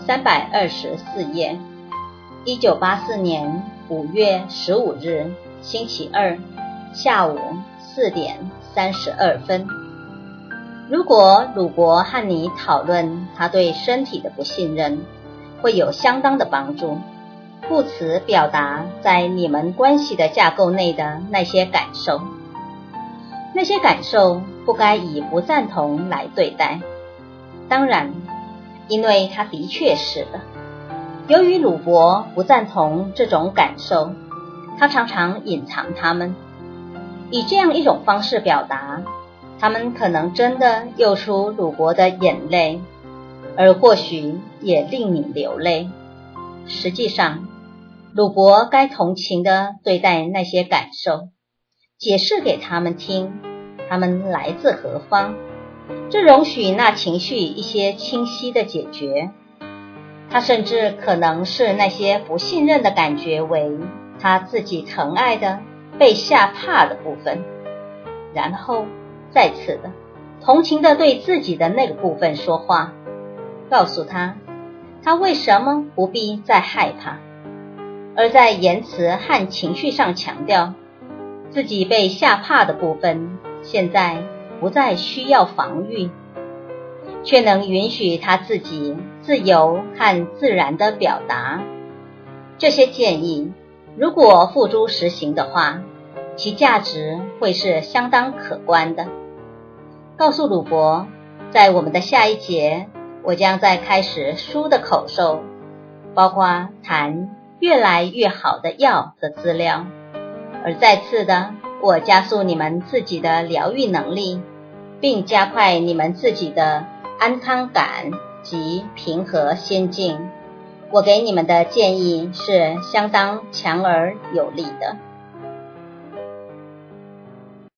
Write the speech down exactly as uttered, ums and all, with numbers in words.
三百二十四页，一九八四年五月十五日星期二下午四点三十二分。如果鲁伯和你讨论他对身体的不信任，会有相当的帮助。故此表达在你们关系的架构内的那些感受，那些感受不该以不赞同来对待。当然，因为他的确是的。由于鲁伯不赞同这种感受，他常常隐藏它们，以这样一种方式表达，他们可能真的诱出鲁伯的眼泪，而或许也令你流泪。实际上，鲁伯该同情地对待那些感受，解释给他们听，他们来自何方，这容许那情绪一些清晰的解决。他甚至可能视那些不信任的感觉为他自己疼爱的、被吓怕的部分，然后再次的同情地对自己的那个部分说话，告诉他他为什么不必再害怕，而在言辞和情绪上强调自己被吓怕的部分现在不再需要防御，却能允许他自己自由和自然地表达。这些建议如果付诸实行的话，其价值会是相当可观的。告诉鲁伯，在我们的下一节，我将在开始书的口授，包括谈越来越好的药的资料，而再次的，我加速你们自己的疗愈能力，并加快你们自己的安康感及平和心境。我给你们的建议是相当强而有力的。